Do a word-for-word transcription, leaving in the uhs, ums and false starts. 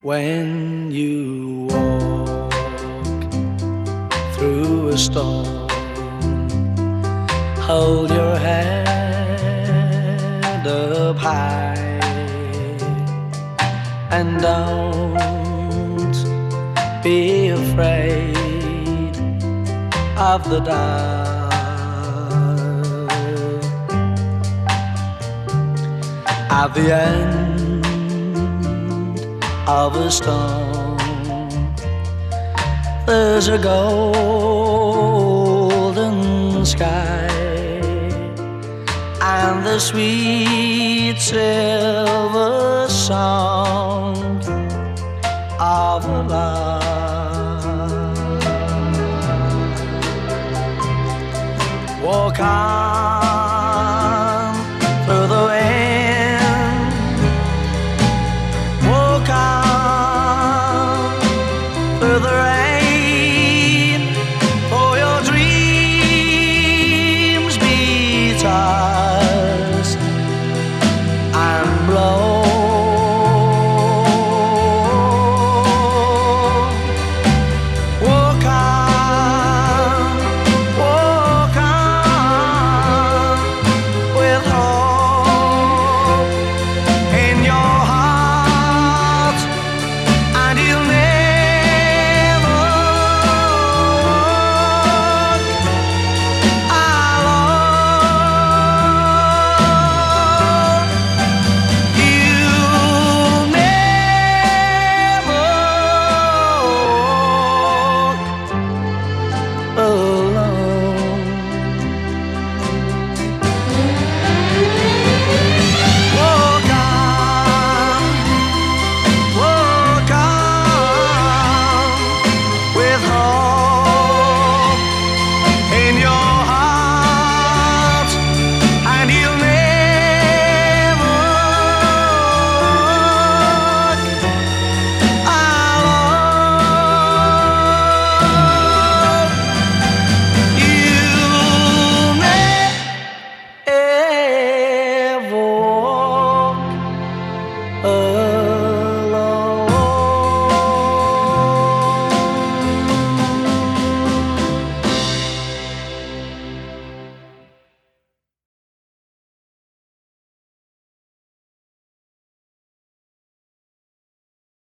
When you walk through a storm, hold your head up high and don't be afraid of the dark. At the end of a storm, there's a golden sky and the sweet silver